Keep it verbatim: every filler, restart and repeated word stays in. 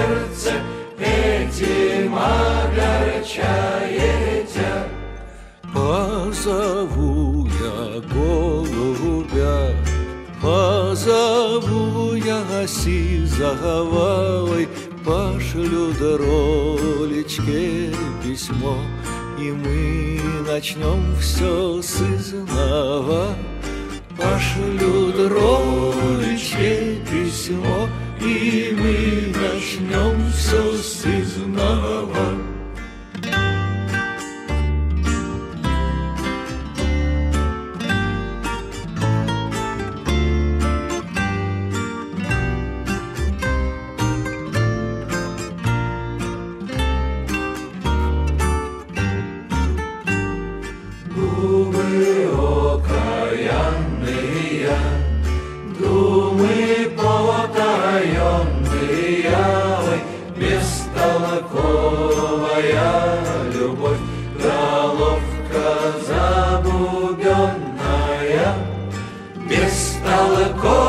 сердце этим огорчаете. Позову я голубя, позову я сизовой, пошлю доролечке письмо, и мы начнем все с изнова. Пошлю дролечке письмо, и мы начнем все с изнова. Думы окаянные, думы потаенные, ой, бестолковая любовь, головка забубенная, бестолковая.